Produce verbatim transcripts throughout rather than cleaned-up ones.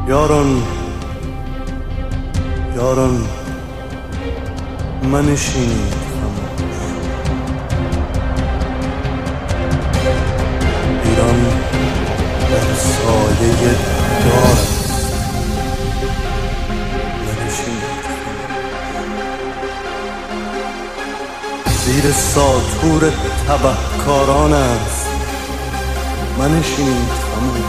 یاران یاران منشینید خاموش. ایران در سایه دار منشینید زیر ساطور تبهکاران است. منشینید خاموش.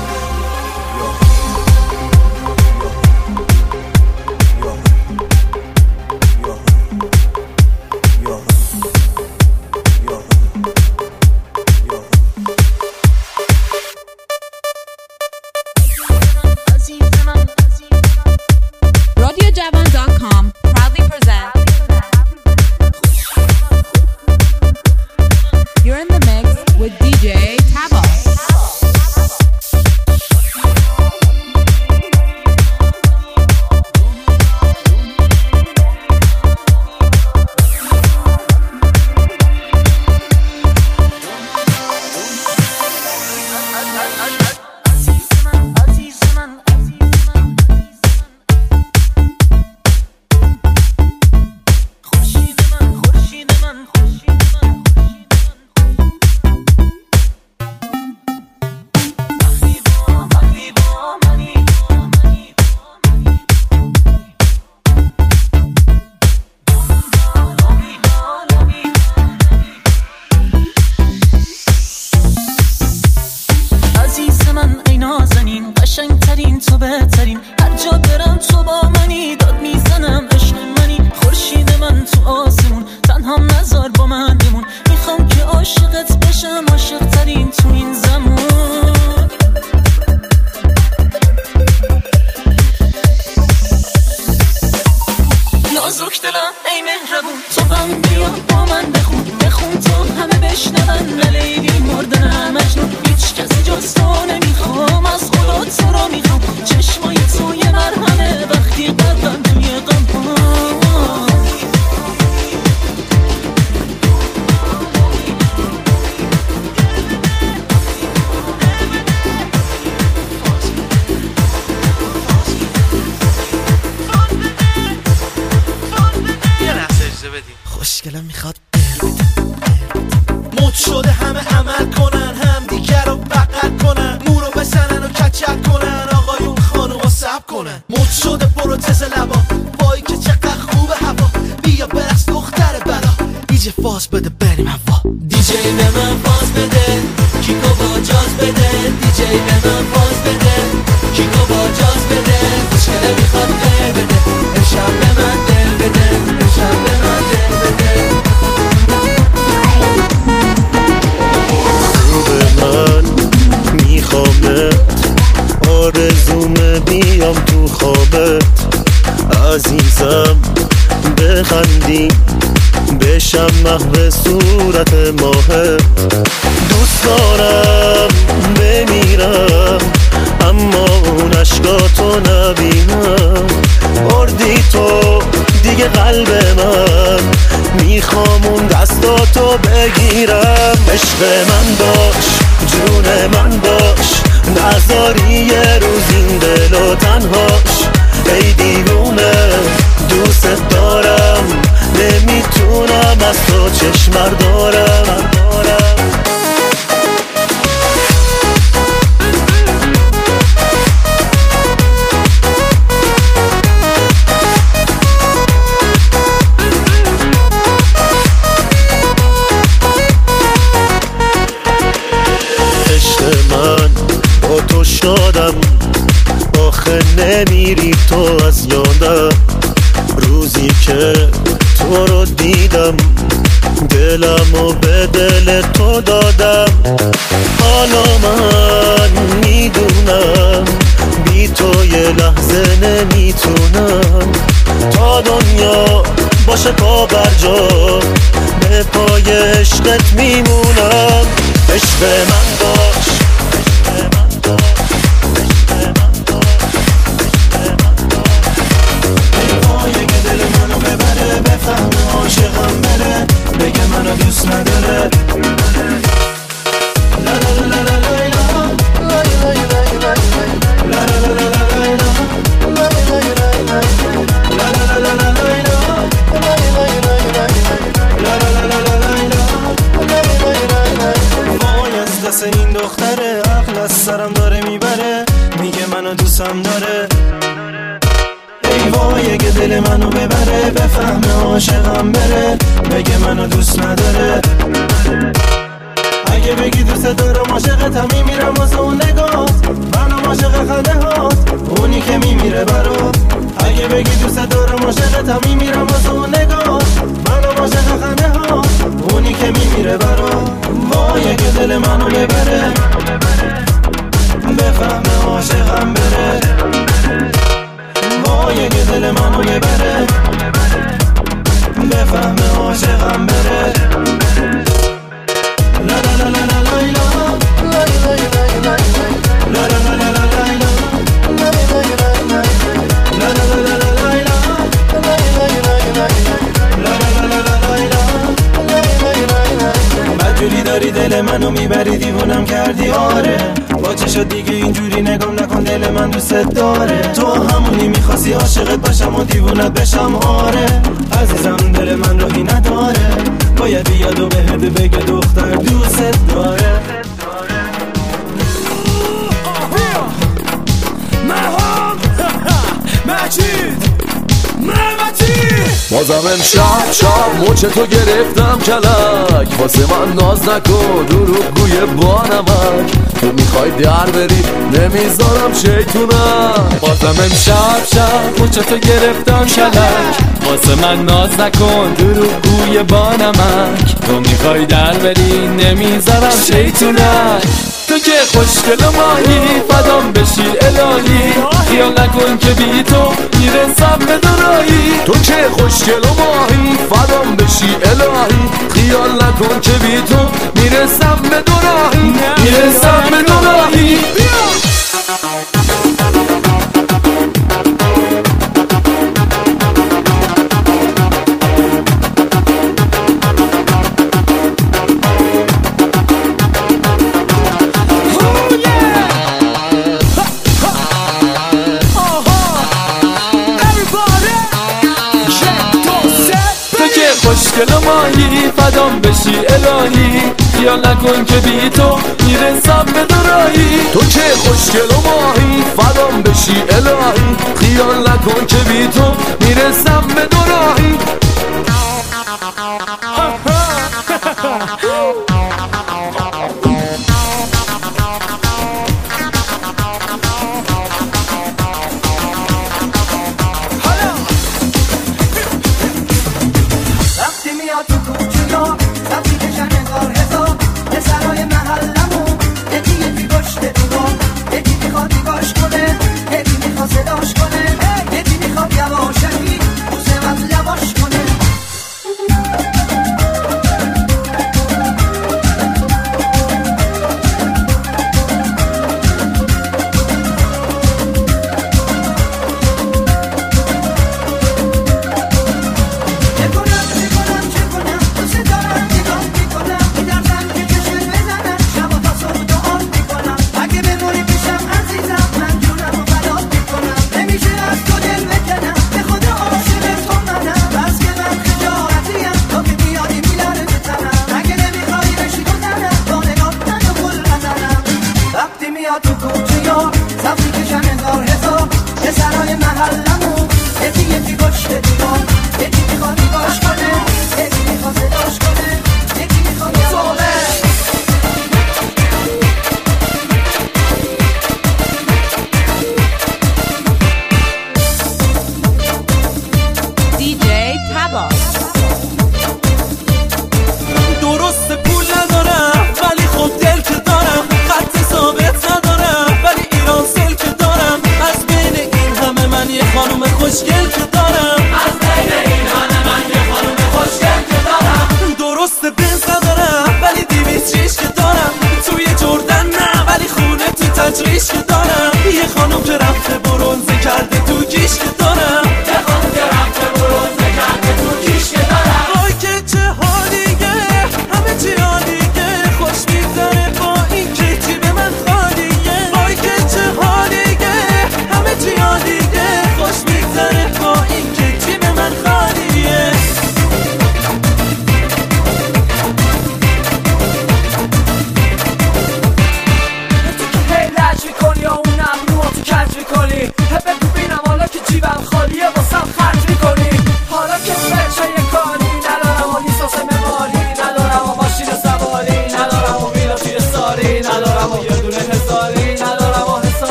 خوشگلم میخواد مد شده همه عمل کنن، هم دیگر رو بغل کنن، مو رو بزنن و کچل کنن، آقایون خانوما سب کنن. مد شده پروتز لبا، وای که چقدر خوبه هوا، بیا برقص دختر بلا، دیجی فاز بده بریم هوا. دیجی به من فاز بده، کیکو با جاز بده، دیجی به من فاز بده، کیکو با جاز بده. خوشگلم میخواد دل بده، امشب به من دل بده، امشب به من دل بده. من میخوامت، آرزومه بیام تو خوابت، عزیزم بخندی بشم محو صورت ماهت. دوست دارم بمیرم اما اون عشقاتو نبینم، بردی تو دیگه قلب من، میخوام اون دستاتو بگیرم. عشق من باش، جون من باش، نذاری یه روز این دلو تنهاش. ای دیوونه دوست دارم، نمیتونم از تو چشم دارم. من با تو شادم، آخه نمیری تو از یادم. روزی که تو رو دیدم، دلمو به دل تو دادم. حالا من میدونم بی تو یه لحظه نمیتونم، تا دنیا باشه پا بر جا به پای عشقت میمونم. عشق من باش، عشق من باش، عشق من باش، عشق من باش. ای وای که دل منو ببره، بفهمه عاشقم بره، بگه منو دوست نداره. لا لا لا لا لا لا لا لا لا لا لا لا لا لا لا لا عاشقم بره بگه منو دوست نداره. اگه بگی دوست دارم عاشقتم میمیرم واسه اون نگات، منم عاشق خنده هات اونی که میمیره برات. اگه بگی دوست دارم عاشقتم میمیرم واسه اون نگات، منم عاشق خنده هات اونی که میمیره برات. وای اگه دل منو ببره بفهمه عاشقم بره، وای اگه دل منو ببره بفهمه عاشقم بره. لا لا لا لا لا لا لا لا لا لا بدجوری داری دل منو میبری دیوونم کردی آره، با چشات دیگه اینجوری نگام نکن دل من دوست داره. تو همونی میخواستی عاشقت باشم و دیوونت بشم آره، عزیزم دل من راهی نداره، باید بیاد و بهت بگه دختر دوست داره. بازم امشب شب مچ تو گرفتم کلک، واسه من ناز نکن دروغگوی با نمک، تو میخوای در بری نمیذارم شیطونم. بازم امشب شب مچ تو گرفتم کلک، واسه من ناز نکن دروغگوی با نمک، تو میخوای در بری نمیذارم شیطونم. تو که خوشگل و ماهی فدام بشی الهی، خیال نکن که بی تو میرسم به دورایی. تو که خوشگل و ماهی فدام بشی الهی، خیال نکن که بی تو میرسم به دورایی، میرسم به دورایی. خوشگل و ماهی فدام بشی الهی، خیال نکن که بی تو میرسم به دورایی. تو که خوشگل و ماهی فدام بشی الهی، خیال نکن که بی تو میرسم به دورایی. درست پول ندارم ولی خب دل که دارم، خط ثابت ندارم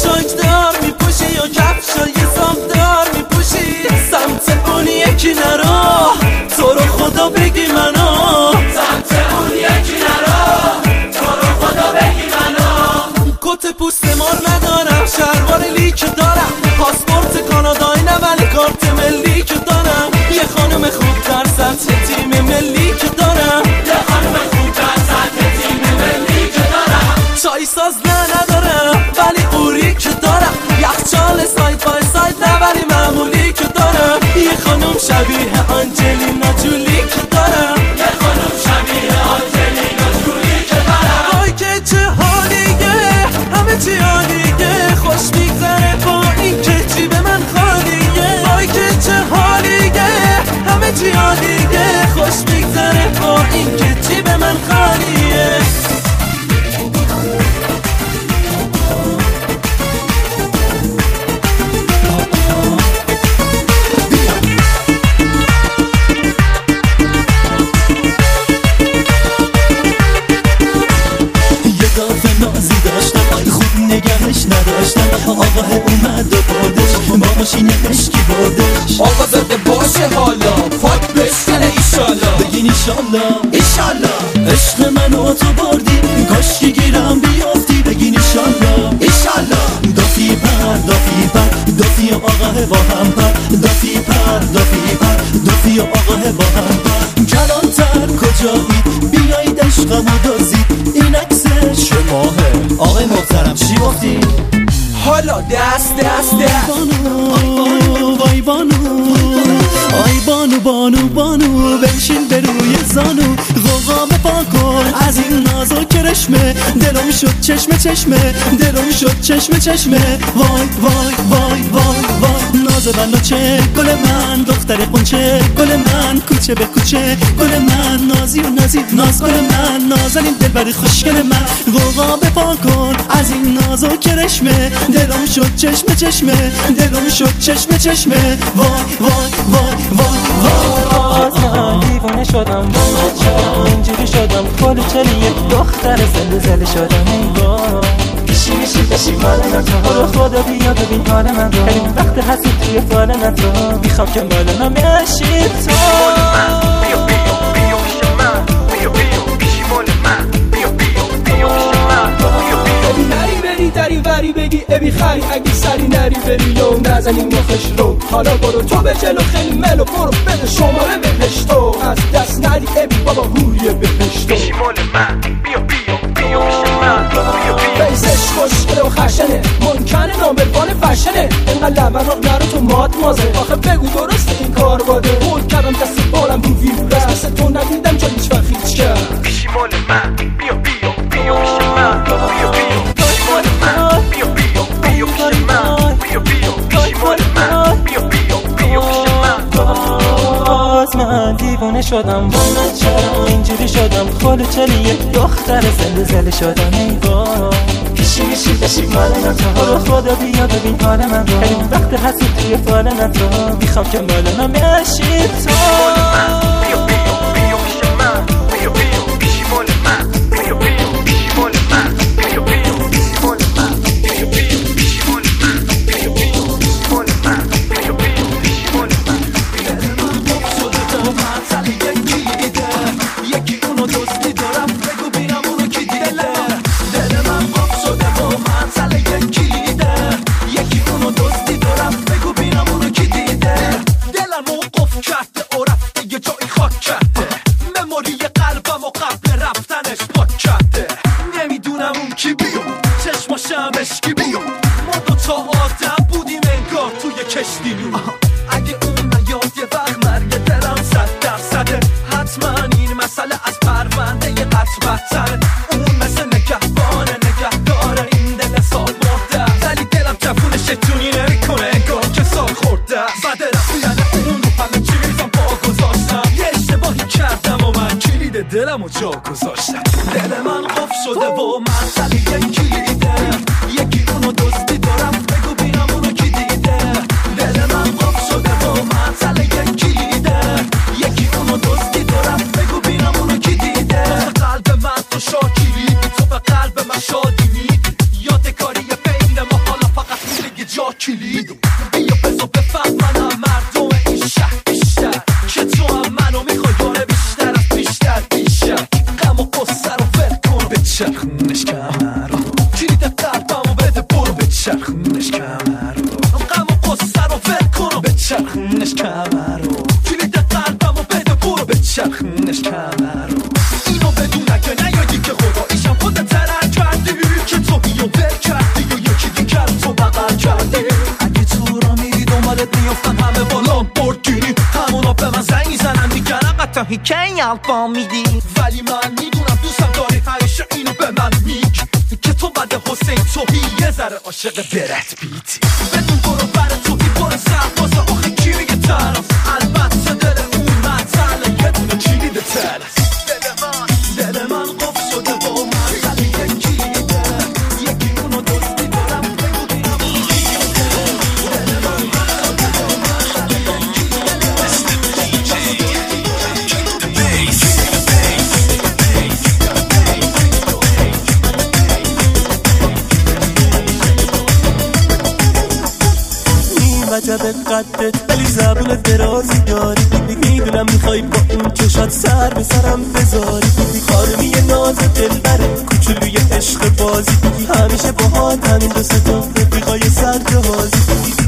چاکدار میپوشی یا کفشای ساختار میپوشی سمت اون یکی نرو تو رو خدا بگی منو سمت اون یکی نرو تو رو خدا بگی منو کت پوست مار ندارم شلوار لیک دارم پاسپورت کانادایی نه ولی کارت ملی که دارم یه خانم خوب در سطح تیم ملی که دارم یه خانم خوب در سطح تیم ملی که دارم چای ساز نه ندارم ولی قوری که دارم یخچال ساید بای ساید نه ولی معمولی که دارم یه خانم شبیه آنجلینا جولی که دارم یه خانم شبیه آنجلینا جولی که دارم وای که چه حالیه همه چی عالیه خوش میگذره با این که جیب من خالیه وای که چه حالیه همه چی عالیه خوش میگذره با این که جیب من خالیه نگهش نداشتم آقا اومد و بردش با ماشین عشقی بردش آقا زده باشه حالا پاک بشکنه ایشالا بگین ایشالا ایشالا عشق منو تو بردی کاش که گیرم بیافتی بگین ایشالا ایشالا دافی پر دافی پر دافی آقا با هم پر دافی پر دافی پر دافی آقا با هم پر کلانتر کجایید بیایید عشقمو دازید این عکسش چه ماهه آقای محترم چی گفتی؟ حالا دست دست دست بانو وای بانو آی بانو بانو بانو بنشین به روی زانو غوغا بپا کن از این ناز و کرشمه دلم شد چشمه چشمه دلم شد چشمه چشمه وای وای وای وای وای ناز بنا چه گل من دختر قنچه گل من کوچه به کوچه گل من نازی و نازی ناز گل من نازنین دلبر خوشگل من غوغا بپا کن از این ناز و کرشمه دلم شد چشمه چشمه دلم شد چشمه چشمه وای وای وای وای وای من دیوانه شدم وای چرا اینجوری شدم کلی چلیه دختر زل زل شدم ای وای پیشی میشی بشی مال نتو رو خدا بیا ببین حال من رو خیلی وقت هستی توی فال نتو میخوام که مال من بشی تو بیا بیا بیا پیش من بیا بیا پیشی مال من بیا بیا بیا پیش من بیا بیا ابی نری بری دری وری بگی ابی خری اگه سری نری بری لو نزنی مخش رو حالا برو تو به جلو خیلی ملو برو بده شماره بهش تو از دست ندی ابی بابا هوریه بهش تو پیشی مال من بیا بیا بیا پیش من بیا بیا بیسش خوشگله و خشنه منکنه نامبروان فشنه اینقدر لبن رو نرو تو مات مازه آخه بگو درسته این کار باده بود کردم دست بالم رو ویرورس مثل تو ندیدم جا هیچ وقت هیچ کرد پیشی مال من بیا بیا بیا پیش من بیا بیا پیشی مال من بیا بیا بیا پیش من بیا بیا پیشی مال من بیا بیا بیا پیش من باز من دیوانه شدم وای من چرا اینجوری شدم خاله چلیه دختر زل زل شدم ای وای پیشی میشی بشی مال نتو رو خدا بیا ببین حال من رو خیلی وقت هستی توی فال نتو میخوام که مال من بشی تو بیا بیا بیا پیش من بیا بیا پیشی مال من بیا بیا پیشی مال من بیا بیا پیشی مال من بیا بیا پیشی مال من بیا بیا پیشی مال من بیا بیا پیشی مال من یکی اونو دوستی دارم بگو بینم اونو کی دیده دل من قف شده با منزل یکی دیده یکی اونو دوستی دارم بگو بینم اونو کی دیده دلمو قف کرده و رفته یه جایی خاک کرده مموری قلبم و قبل رفتنش پاک کرده نمیدونم اون کی بیو چشماشم اشکی بیو ما دوتا آدم بودیم انگار توی کشتی نو اگه اون نیاد یه وقت مرگ دلم صد درصده حتما این مسئله از پرونده یه قطع بدتره اون مثل نگهبانه نگهداره این دل سال مرده ولی دلم جفونش تونی نمیکنه انگار که سال خورده بده رفتن اون رو همه چیزم با گذاشتم یه اشتباهی کردم و من کلید دلم و جا گذاشتم دل من قف شده و منزل یکی دیده یکی اونو دوستی دارم بگو بینم اونو کی دیده دل من قف شده و منزل یکی دیده یکی اونو دوستی دارم بگو بینم اونو کی دیده قلب من تو شاکیری تو به قلب من شادی میدی یاد کاری بین ما حالا فقط کلیدو بیا بزا بفهمنم مردم این شهر بیشتر که تو هم منو میخوای یاره بیشتر از بیشتر بیشتر غم و قصه رو ول کن به چرخونش کمر رو کلید قلبمو بده برو به چرخونش کمر رو غم و قصه رو ول کن به چرخونش کمر رو کلید قلبمو بده برو به چرخونش کمر رو اینو بدونه که نیادی که خدا ایشم خودت ترک کردی که تو بیو ول کردی و یکی دیگر تو بغل کردی اگه تو را میری دنبالت میافتن همه با لامبورگینی همونا به من زنگ میزنن دیگر قطعا هیکه الفام میدی ولی من میدونم دوستم داری همیشه اینو به من میگی که تو بعد حسین توهی یه ذره عاشق برد بیتی بدون برو بر توهی پر سربازه آخه کی میگه طرف البته دل اون مطلع یه دونه کلید تلس دل من دل من قفل شده با من ولی یکی دیگه یکی اونو دستی دارم بگو بینم دل من وجب قدت ولی زبون درازی داری میدونم میخوای با این چشات سر به سرم بذاری خانمی ناز دلبر کوچولوی عشق بازی همیشه باهات همین دو سه تا رفیقای سر جهازی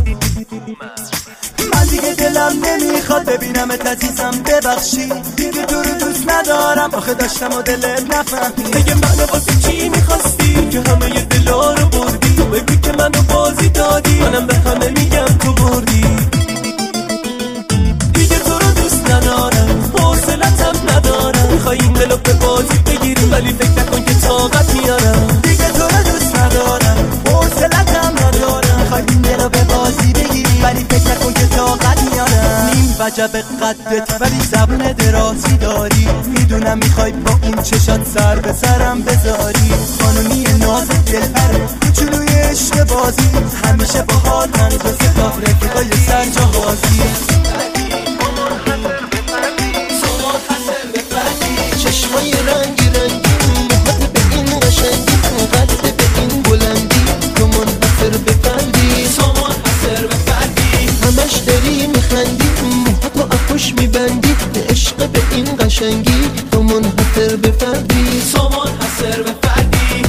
من دیگه دلم نمیخواد ببینمت عزیزم ببخشی دیگه تو رو دوست ندارم آخه داشتم و دلت نفهمی بگه منو واسه چی میخواستی که همه ی دلا رو بردی تو بگی که منو بازی دادی منم به همه میگم تو بردی دیگه تو رو دوست ندارم حوصلتم ندارم میخوای این دلو به بازی بگیری ولی فکر نکن که طاقت میارم دیگه تو رو دوست ندارم حوصلتم ندارم میخوای این دلو به بازی بگیری ولی فکر نکن که طاقت میارم نیم وجب قدت ولی زبون درازی داری میدونم میخوای با این چشات سر به سرم بذاری خانومی ناز دلبر کوچولوی عشق بازی همیشه با حال من دو سه تا رفیقای سر جهازی چشمای رنگی رنگی موهات به این قشنگی قد به این بلندی تو منحصر به فردی تو منحصر به فردی همش داری میخندی موهاتو اخوش میبندی عشق به این قشنگی تو منحصر به فردی تو منحصر به فردی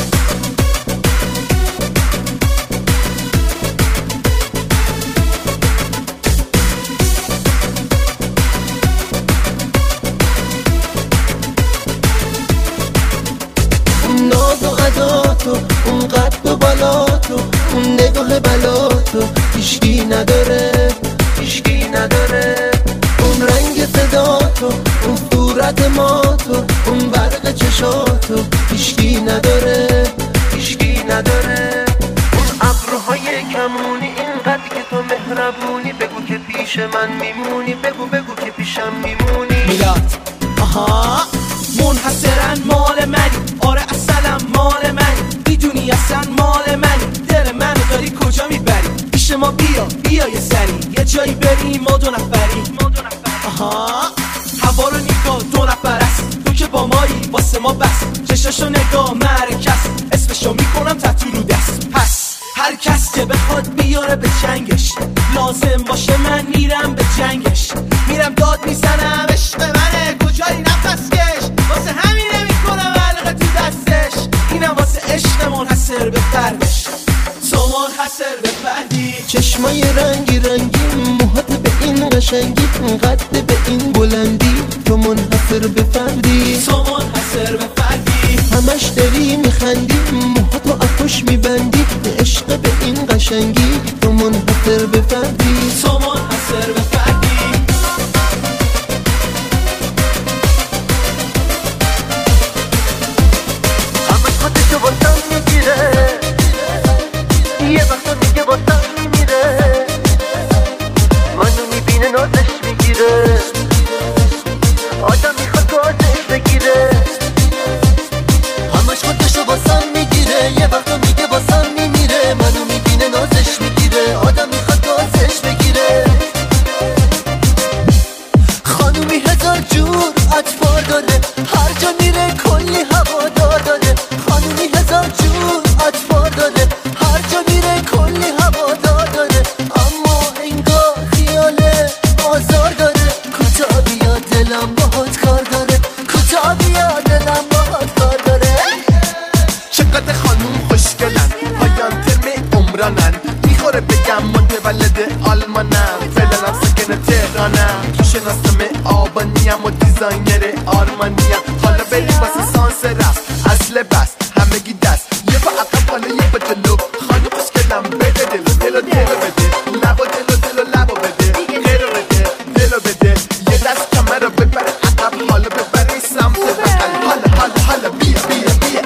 ناز و عداتو اون قد و بالاتو اون نگاه بلاتو هیشکی نداره هیشکی نداره اون رنگ صداتو اون صورت ماتو اون برق چشاتو هیشکی نداره هیشکی نداره اون ابروهای کمونی اینقدر که تو مهربونی بگو که پیش من میمونی بگو بگو که پیشم میمونی میلاد آها منحصرن مال منی آره اصلا مال منی میدونی اصلا مال منی دل منو داری کجا میبری پیش ما بیا بیا یه سری یه جایی بریم ما دو نفری آها هوا رو نگاه دو نفر است تو که با مایی واسه ما بس چشاشو نگاه مرکز اسمشو میکنم تتو رو دست پس هر کس که بخواد بیاره به جنگش لازم باشه من میرم به جنگش میرم داد میزنم عشق منه کجایی نفس کش واسه همینه میکنم علقه تو دستش اینم واسه عشق منحصر به فردش تو منحصر به فردی چشمای رنگی رنگی موهات به این قشنگی قد به این بلندی تو منحصر به فردی تو منحصر به فردی همش داری میخندی موهاتو اخوش میبندی عشق به این قشنگی تو منحصر به فردی تو منحصر به فردی همش خودشو باسم میگیره یه وقتا دیگه باسم میمیره منو میبینه نازش میگیره آدم میخواد گازش بگیره همش خودشو باسم میگیره یه وقتا میگه باسم میمیره منو میبینه نازش میگیره آدم میخواد گازش بگیره خانومی هزار جور اطفال داره هر جا میره کلی هوادار داره خانومی هزار جور اطفال داره هر جا میره کلی دورانن میخوره بگم متولد آلمانم فعلا ساکن تهرانم شناسم آبانیم و دیزاینر آرمانیم حالا بریم واسه سانس رفت اصل بس همگی دست یه با عقب حالا یه با جلو خانم خوشگلم بده دلو دلو دلو بده لبا دلو دلو لبا بده غیرو بده دلو بده یه دست کمه رو ببره عقب حالا ببره سمت بقل حالا حالا حالا بیا بیا بیا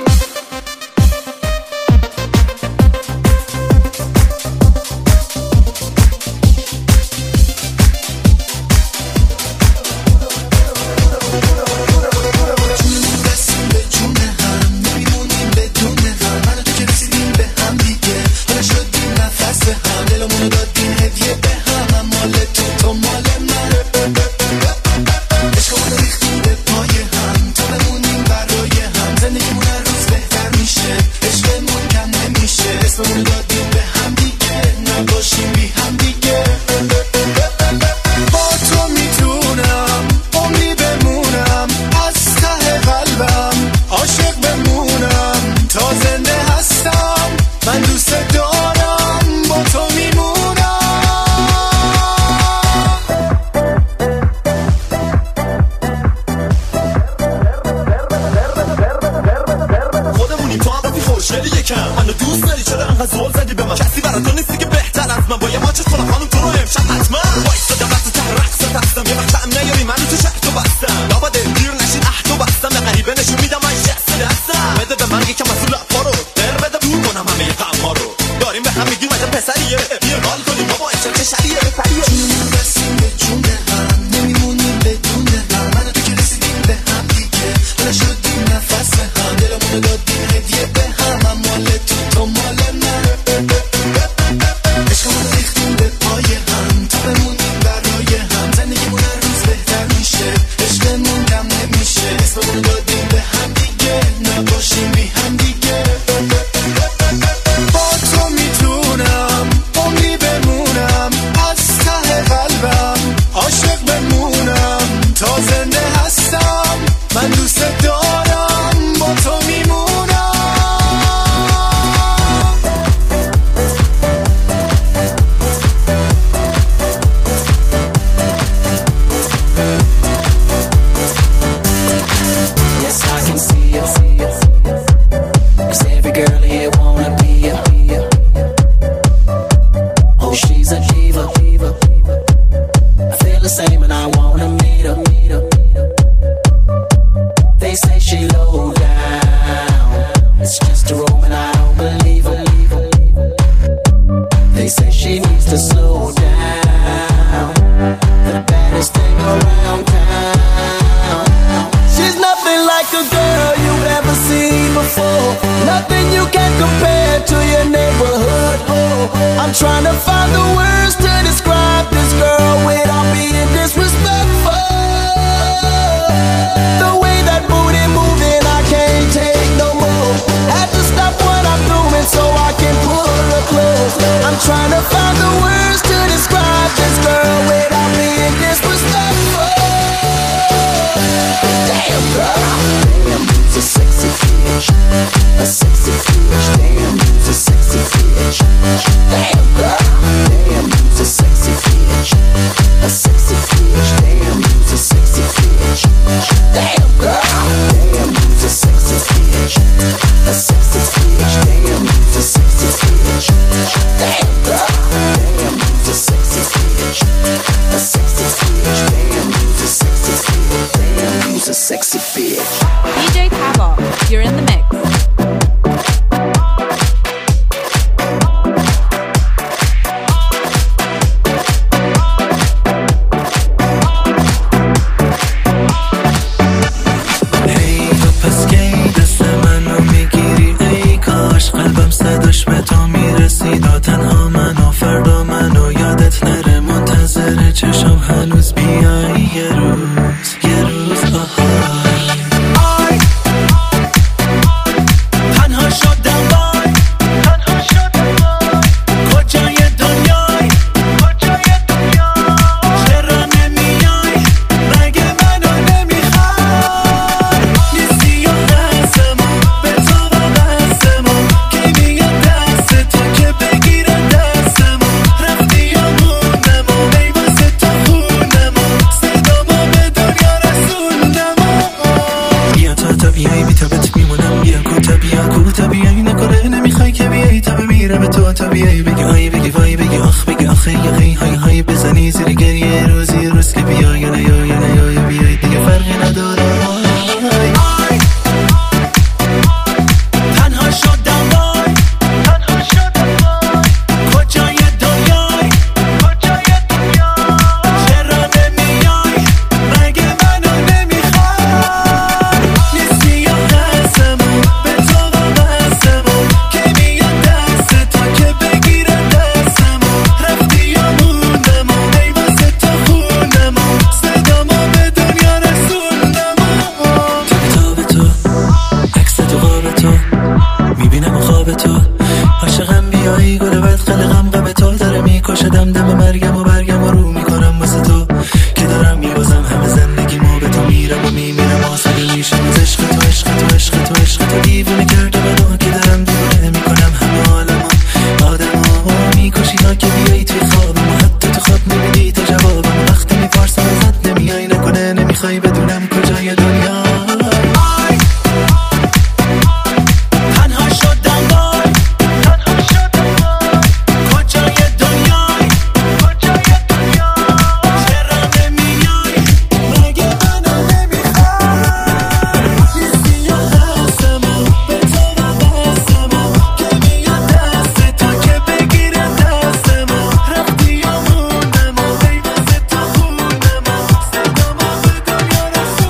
Damn, you's a بیای بگی آی بگی وای بگی آخ بگی آخه یا هی های های بزنی زیر گریه روزی روز که بیا یا نه یا یا نه یا بیای دیگه فرقی نداره. تنها شدم وای تنها شدم وای کجای دنیای کجای دنیای چرا نمیای مگه منو نمیخوای نیستی یا هستمون به تو وابستمون که میاد دست تا که بگیره دستمون رفتی یا موندمون ای واسه تو خوندمون صدامو به دنیا رسوندمون تو کتاب تو عکس تو قاب تو میبینم خواب تو عاشقم بیایی گل بد خلقم غم تو داره میکشدم دم مرگم و برگم و رو میکنم واسه تو که دارم میبازم همه زندگیمو به تو میرم و میمیرم آساده میشم از عشق تو عشق تو عشق تو عشق تو دیوونه کرده منو که دارم دیوونه میکنم همه عالمو آدمو میکشی ها که بیایی توی خوابم و حتی تو خواب نمیدی تو جوابم وقتی میپرسم ازت نمیای نکنه نمیخوای بدونم کجای دنیا. تنها شدم وای تنها شدم وای کجای دنیای کجای دنیای چرا نمیای مگه منو نمیخوای نیستی یا هستمون به تو وابستمون که میاد دست تا که بگیره دستمون رفتی یا موندمون ای واسه تو خوندمون صدامو به دنیا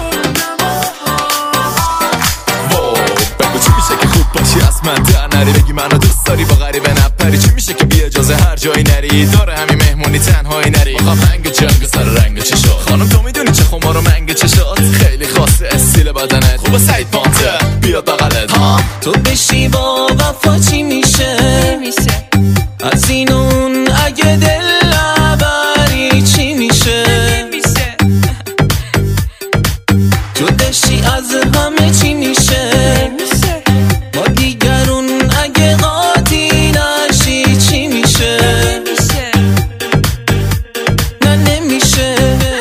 رسوندمون. بگو چی میشه که خوب باشی از من در نری بگی منو دوست داری با غریبه نپری چی میشه که بی اجازه هر جایی نری داره همین مهمونی تنهایی نری آقا رنگ جنگ سر رنگ چشات خانم تو میدونی چه خمار و منگ چشات خیلی خاصه استیل بدنت خوبه سعید پانته بیاد بغلت ها تو بشی با وفا چی میشه از این اون اگه دل نبری چی میشه تو دشی از همه چی میشه با دیگرون اگه قاطی نشی چی میشه نه نمیشه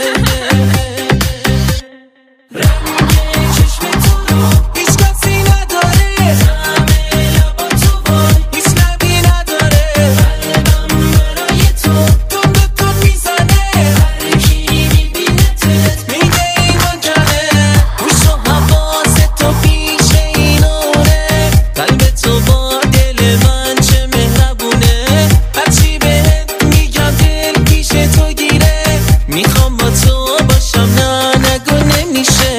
رنگ چشم تو رو هیچ کسی نداره همه لبا تو وای هیچ لبی نداره قلبم برای تو دون دون میزنه هر کی میبینتت میگه این منجره گوش و حواست تو پیش اینونه قلب تو با دل من چه مهربونه هرچی بهت میگم دل پیش تو گیره میخوام با تو باشم نه نگو نمیشه.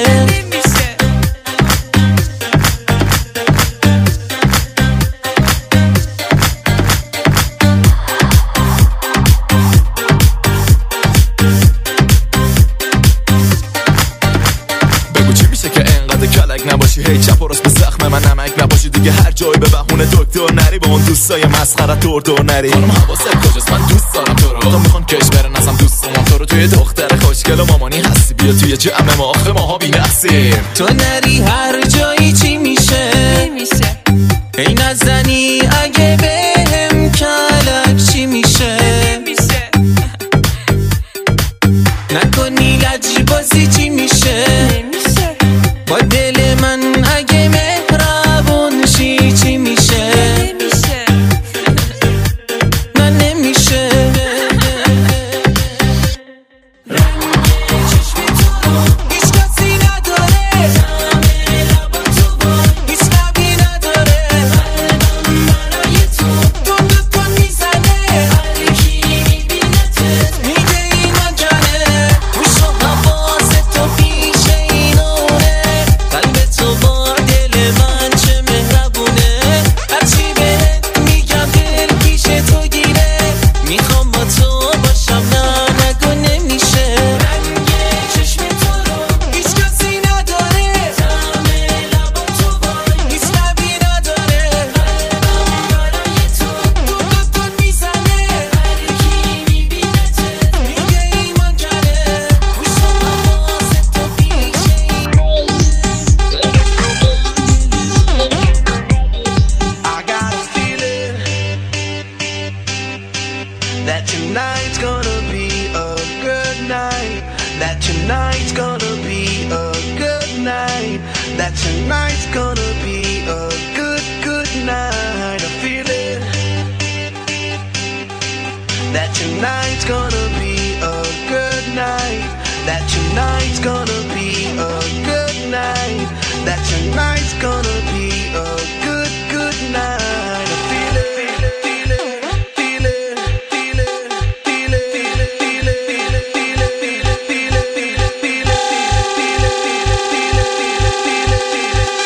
بگو چی میشه که انقدر کلک نباشی هی چپ و راست به زخم من نمک نباشی دیگه هر جایی به بهونه دکتر نری با اون دوستای مسخره دور دور نری خانم حواست کجاست من دوست دارم تو رو تو میخوان کشور نزم دوست دارم تو رو توی دختر خوشگل و مامانی هستی بیا توی جمع ما آخه ماها بی‌نقصیم تو نری هر جایی چی میشه ای نزنی اگه بهم کلک چی میشه نکنی لجبازی چی میشه با دل من اگه مهربون شی چی میشه نه نمیشه رنگ چشم تو رو هیچ کسی نداره همه لبا تو وای هیچ لبی نداره قلبم برای تو دون دون میزنه هر کی میبینتت میگه این منجره گوش و حواست تو پیش اینونه قلب تو با دل من چه مهربونه هرچی بهت میگم دل پیش تو گیره میخوام با تو باشم نه نگو نمیشه رنگ چشم تو رو هیچ کسی نداره همه لبا تو وای هیچ لبی نداره قلبم برای تو دون دون میزنه هر کی میبینتت میگه این منجره گوش و حواست تو پیش I got a feeling that tonight's gonna be a good night. That tonight's gonna be a good night. That tonight's gonna be a good, good night. I feel it. that tonight's gonna be a good night, that tonight's gonna be a good night, that tonight's gonna be a good, good night. I feel it, feel it, feel it, feel it, feel it, feel it, feel it, feel it, feel it, feel it, feel it, feel it, feel it, feel it, feel it, feel it, feel it, feel it, feel it.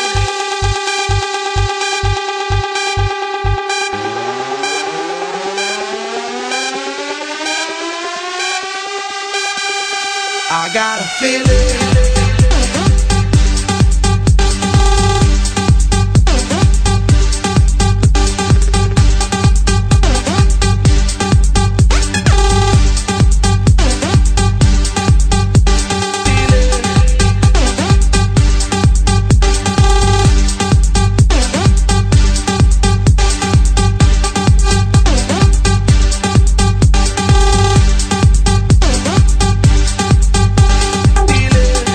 I got a feeling. Feel it.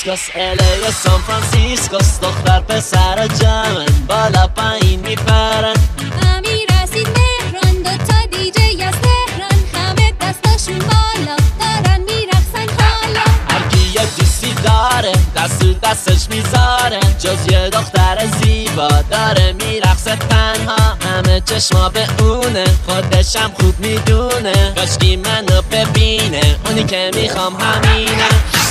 دیسکوس الی سان فرانسیسکوس دختر پسر جمعن بالا پایین میپرن امیر رسید مهران دوتا دیجی از تهران همه دستاشون بالا دارن میرقصن حالا هرکی یه دوستی داره دست تو دستش میذاره جز یه دختر زیبا داره میرقصه تنها همه چشما به اونه خودشم خوب میدونه کاشکی منو ببینه اونی که میخوام همینه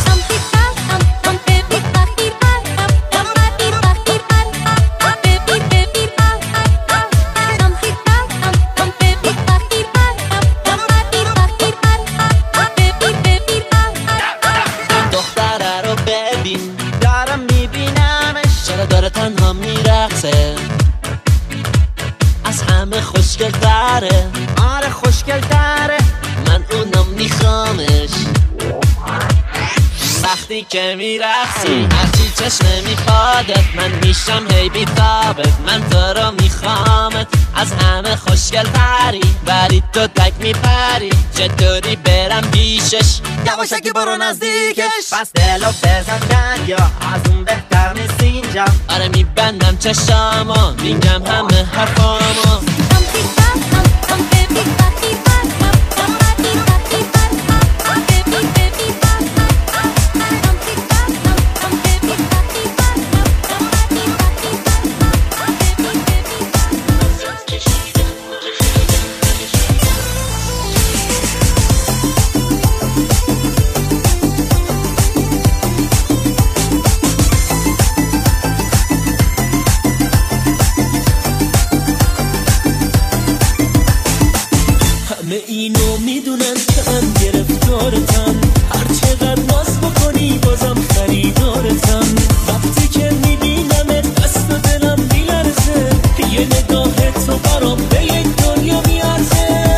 داره تنها میرقصه از همه خوشگل داره آره خوشگل داره من اونم میخوامش وقتی که میرقصی هرچی چشم میخوادت من میشم هی بیتابت من تو رو میخوامت از همه خوشگل تری ولی تو تک میپری چطوری برم پیشش یواشکی برو نزدیکش پس دلو بزن دریا از اون بهتر نیست اینجا آره میبندم چشامو میگم همه حرفامو همه اینو میدونن که من گرفتارتم هر چقدر ناز بکنی بازم خریدارتم وقتی که میبینم دست و دلم میلرزه یه نگاه تو برام به یک دنیا میارزه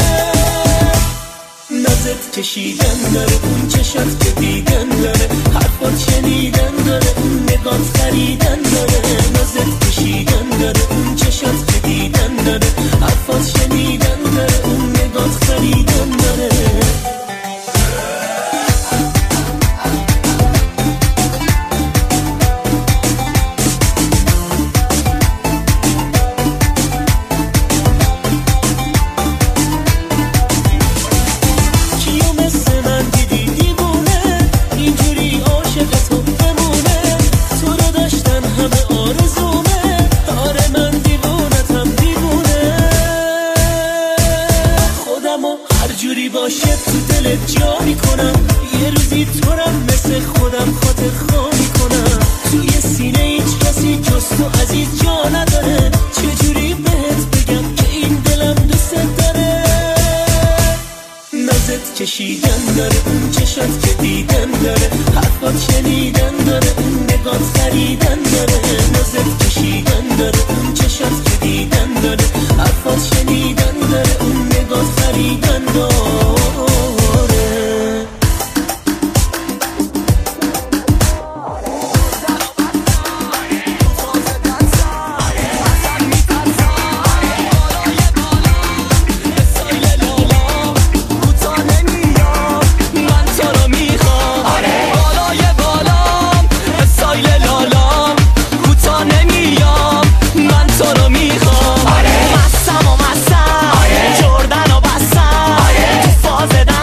نازت کشیدن داره اون چشات که دیدن داره حرفات شنیدن داره اون نگات خریدن داره نازت کشیدن داره اون چشات که دیدن داره حرفات شنیدن داره اون نگات خریدن داره باشه تو دلت جا میکنم یه روزی تو رم مثل خودم خاطر خواه میکنم توی سینه هیچ کسی جز تو عزیز جا نداره چجوری بهت بگم که این دلم دوست داره نازت کشیدن داره اون چشات که دیدن داره حرفات شنیدن داره اون نگات خریدن داره نازت کشیدن داره اون چشات که دیدن داره حرفات شنیدن داره اون نگات خریدن داره مستم و مستم جردن و بستم تو فاز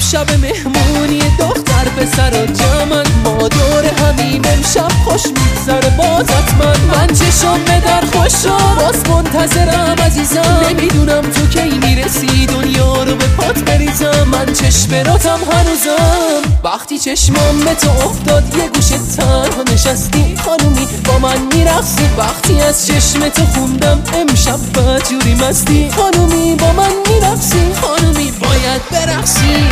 شب مهمونی دختر پسر و جمعن، ما دور همیم امشب خوش میگذره بازت من. من چشم به در خوش شد باز منتظرم عزیزم، نمیدونم تو کی میرسی دنیا رو به پات بریزم. من چشم راتم هنوزم وقتی چشمم به تو افتاد، یه گوشه تنها نشستی خانومی با من میرقصی. وقتی از چشم تو خوندم امشب بدجوری مستی، خانومی با من میرقصی، خانومی باید برقصی.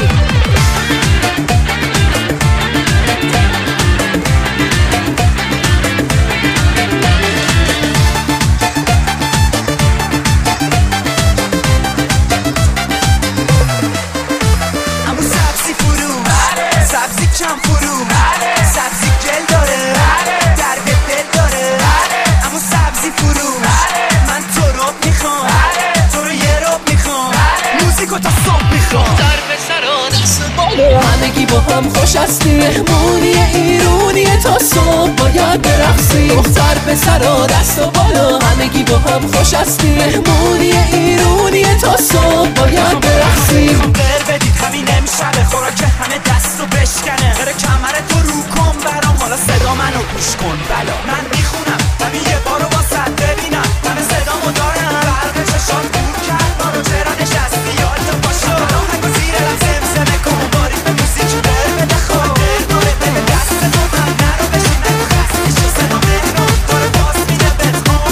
چم فرو سبزی گل داره درد دل داره اما سبزی فرو من تو رو میخوام تو رو یه رو میخوام موزیکو تا صبح میخوام در به سر و دست بالا همگی با هم خوش هستی، مهمونی ایرونی تا صبح باید برقصی. دختر پسر و دست و بالا همگی با هم خوش هستی، مهمونی ایرونی تا صبح باید برقصی. میخوام قر بدید همین امشب خوراک همه دست رو بشکنه، غیر کمر تو رو کن برام حالا صدا منو گوش کن بلا. من میخونم همین یه بارو با صد ببینم همه صدامو دارم، برق چشات دور کرد بارو چرا نشستی یادتو باشو هنگو زیر لب زمزمه کن باری به موزیک قر بده خواب دل داره بده دست تو من نرو بشین نگو خستی شو صدا مهران داره باز میده بتخون.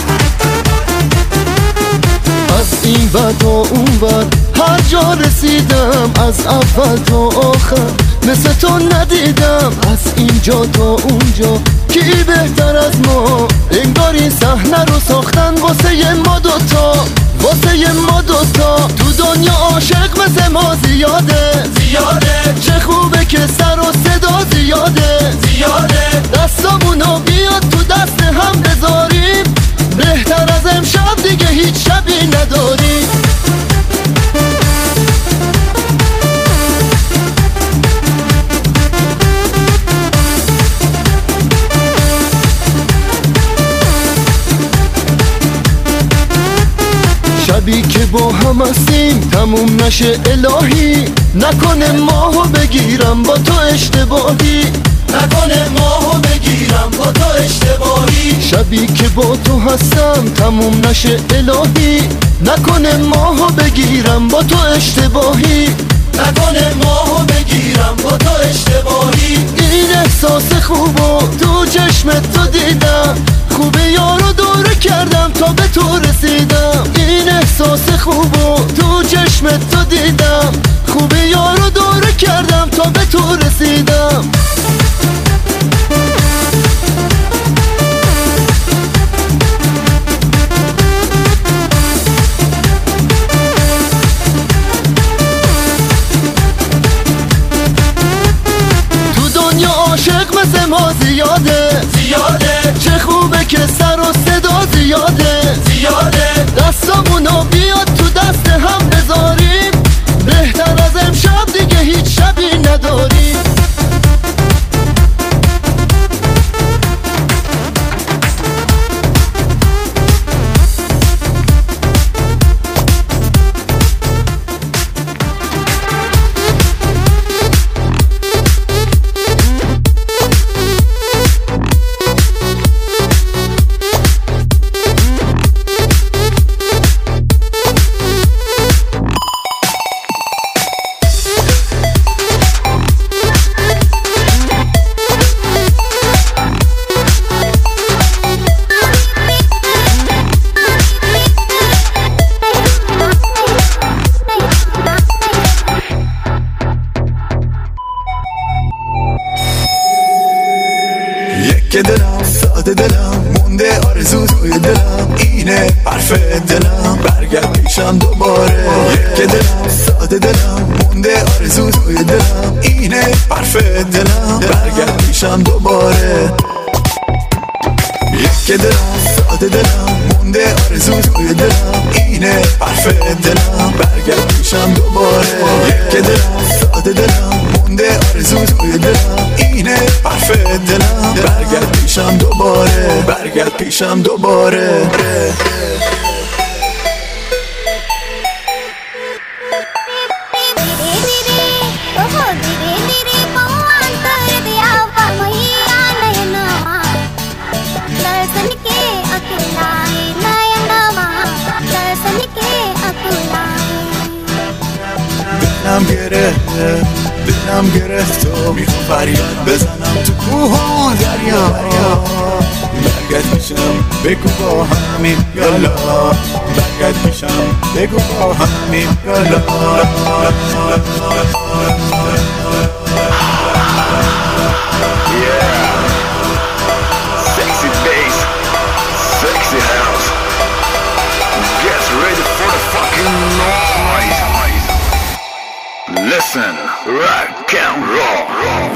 از این ور تا اون ور هر جا رسیدم، از اول تا آخر مثل تو ندیدم. از اینجا تا اونجا کی بهتر از ما، انگار این صحنه رو ساختن واسه ما دوتا، واسه ما دوتا. تو دنیا عاشق مثل ما زیاده زیاده، چه خوبه که سر و صدا زیاده زیاده. دستامونو بیاد تو دست هم بذاریم، بهتر از امشب دیگه هیچ شبی نداریم. شبی که با هم هستیم تموم نشه الهی، نکنه ماهو بگیرم با تو اشتباهی، نکنه ماهو بگیرم با تو اشتباهی. شبی که با تو هستم تموم نشه الهی، نکنه ماهو بگیرم با تو اشتباهی، نکنه ماهو بگیرم با تو اشتباهی. این احساس خوبو تو چشمت تو دیدم، خوبه یارو دور کردم تا به تو رسیدم. این احساس خوبو تو چشمت تو دیدم، خوبه یارو دور کردم تا به تو رسیدم. عاشق مثل ما زیاده زیاده، چه خوبه که سر و صدا زیاده زیاده. دستامونو بیاد تو دست هم بذاریم، بهتر از امشب دیگه هیچ شبی نداریم. که دلم ساده دلم مونده آرزو توی دلم، اینه حرف دلم برگرد پیشم دوباره. که دلم ساده دلم مونده آرزو توی دلم، اینه حرف دلم برگرد پیشم دوباره. که دلم ساده دلم مونده آرزو توی دلم، اینه حرف دلم برگرد پیشم دوباره. که دلم ساده دلم مونده آرزو توی دلم، اینه حرف دلم برگرد پیشم دوباره، برگرد پیشم دوباره. بابا دلم گرفت دلم گرفت و میخوام فریاد بزنم تو کوه و دریا برگرد میشم بگو با همین یالا برگرد میشم بگو با همین یالا Sexy bass, sexy house. Get ready for the fucking noise. Listen, rock and roll.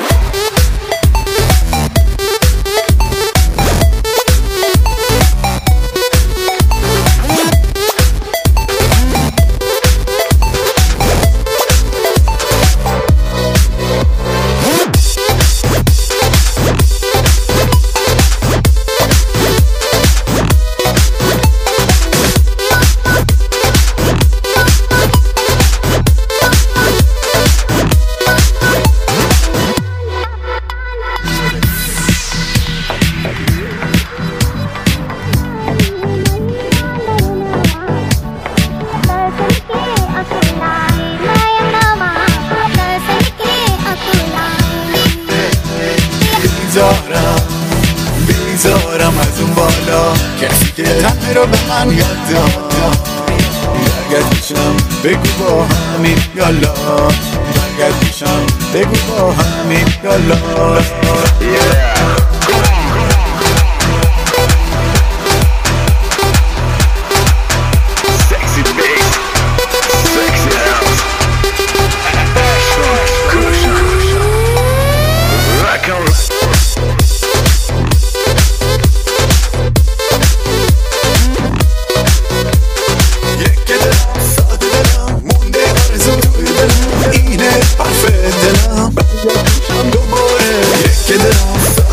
بیزارم بیزارم از اون بالا کسی که تنه رو به من یاد داد برگرد میشم بگو با همین یالا برگرد میشم بگو با همین یالا Sexy bass, sexy house. Rock and roll. اینه حرف دلم برگرد میشم دوباره یک دلم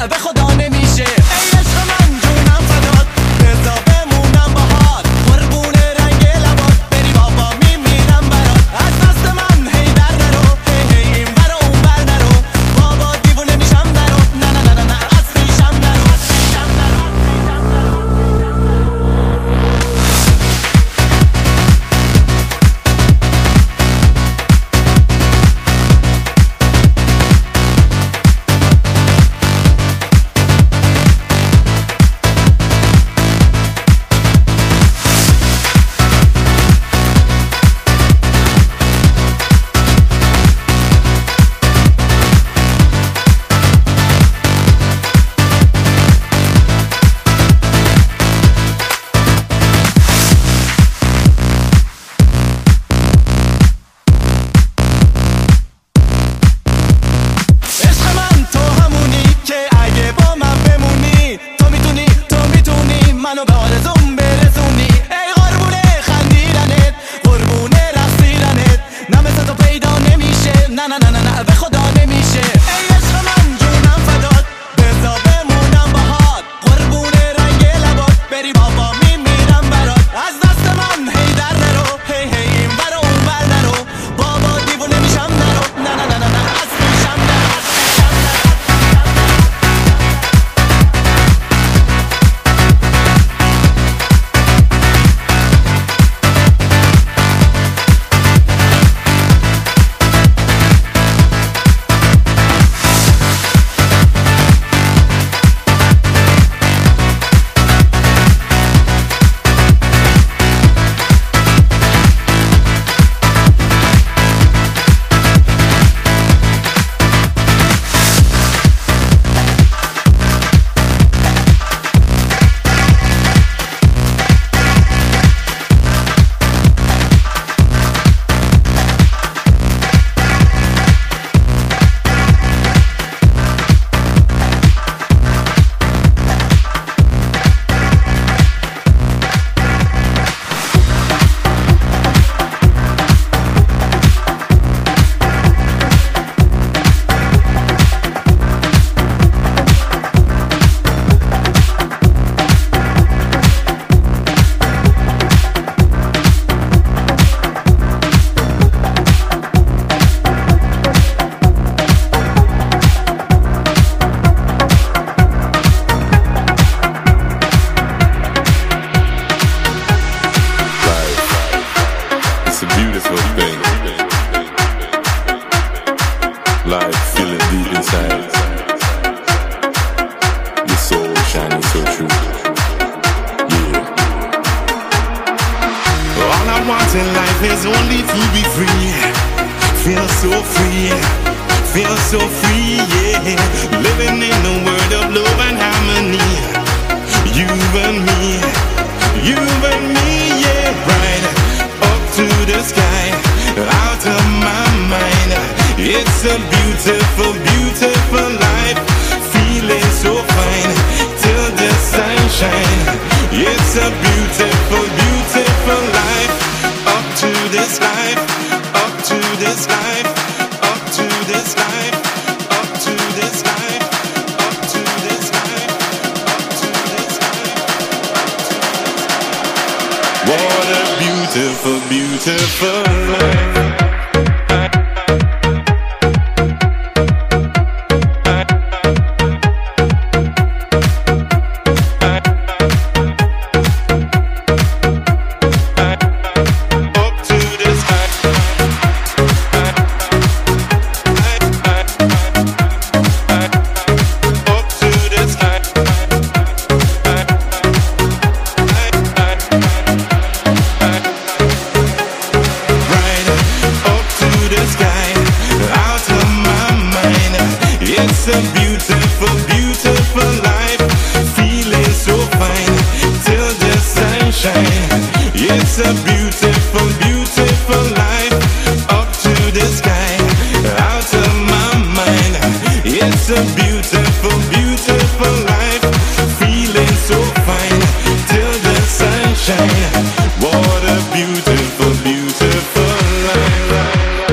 نه به خدا نمیشه. ای عشق من جونم فدات بذار بمونم باهات قربون رنگ لبات بری بابا میمیرم برات از دست من هی در نرو هی هی این ور و اون ور نرو بابا دیوونه میشم نرو نه نه نه نه از خویشم نرو از خویشم نرو.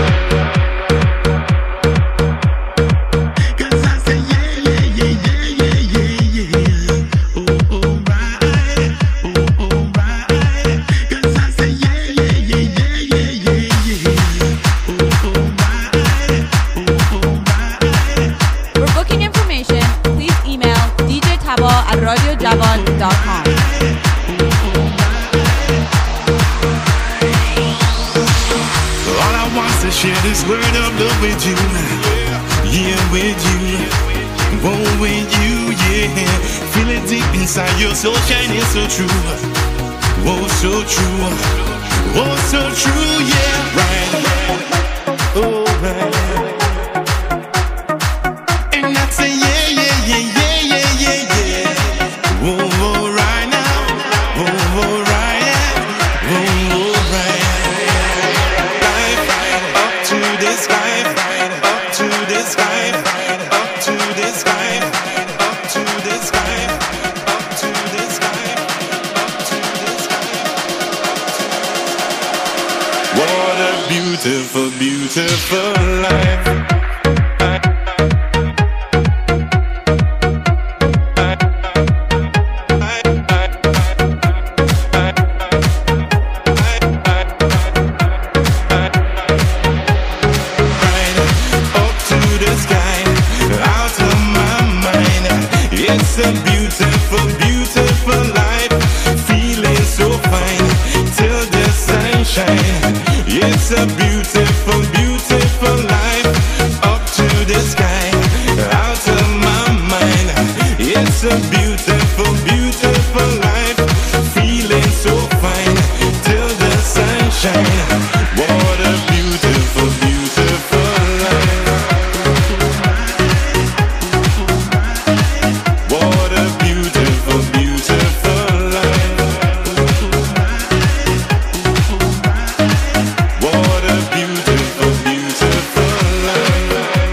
yeah, yeah, yeah. رادیو جوان دات کام. All I want to share this word of love with you. Yeah, with you. Whoa, with you, yeah. Feel it deep inside your soul, shining so true. Whoa, so true. Whoa, so true, yeah. Right. Oh, right. And I say, yeah, yeah, yeah, yeah, yeah, yeah, yeah. Whoa, whoa, right now. Whoa, whoa, right now. Whoa, whoa, right. Life, right. Up to the sky, right. Up to the sky, right. Up to the sky, up to the sky, up to the sky, up to the sky. What a beautiful, beautiful life. It's a beautiful, beautiful life. Feeling so fine till the sunshine. It's a beautiful, beautiful life. Up to the sky, out of my mind. It's a beautiful, beautiful life. Feeling so fine till the sunshine. What a beautiful, beautiful life. What a beautiful, beautiful life. What a beautiful, beautiful life.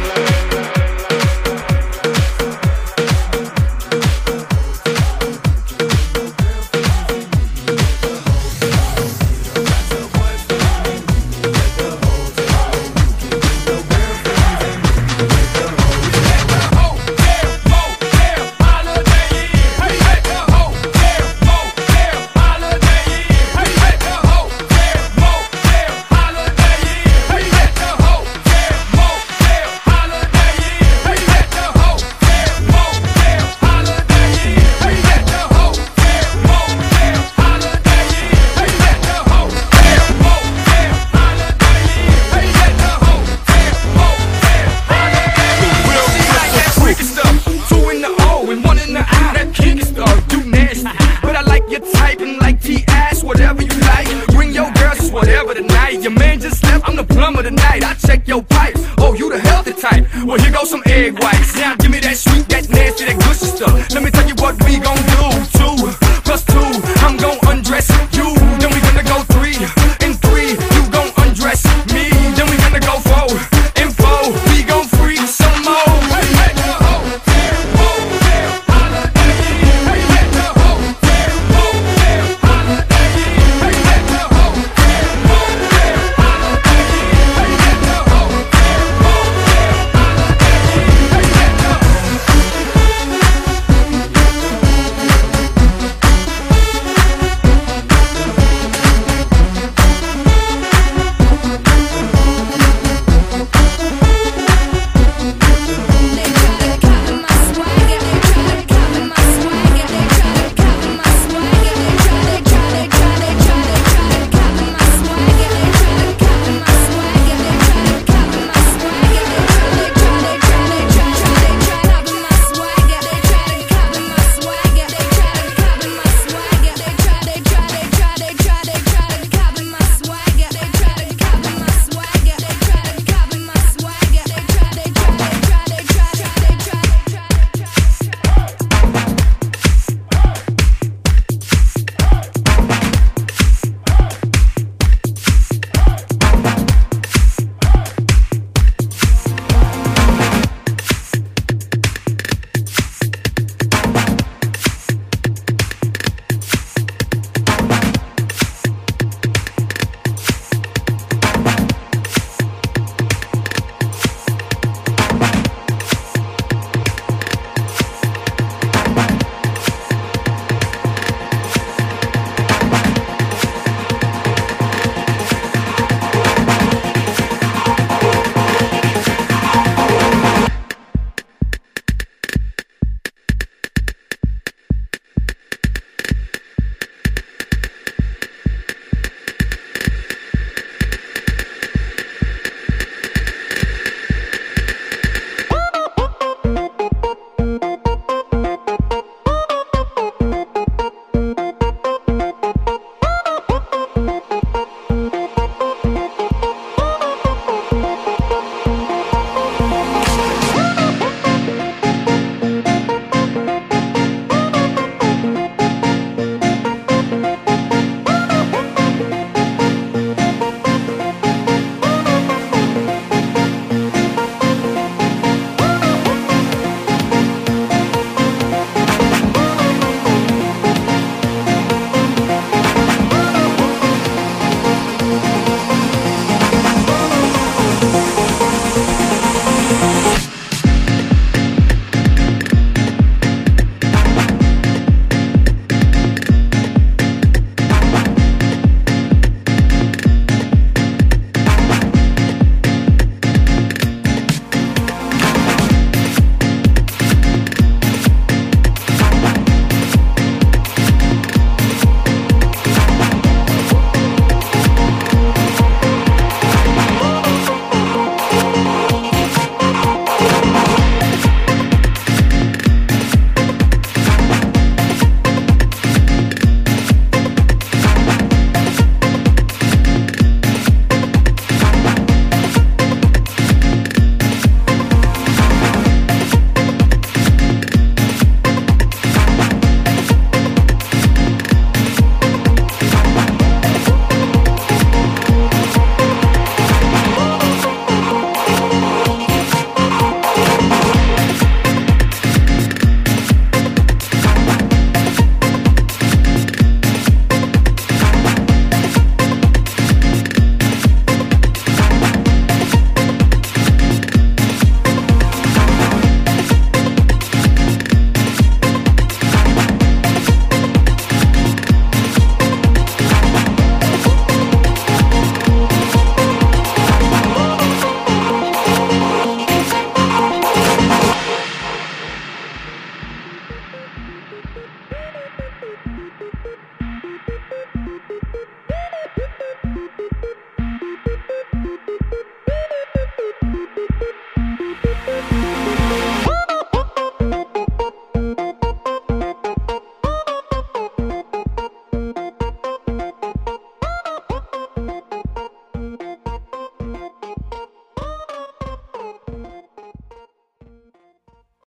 Your man just left, I'm the plumber tonight. I check your pipes, oh you the healthy type. Well here goes some egg whites. Now give me that sweet, that nasty, that gushy stuff. Let me tell you what we gon' do.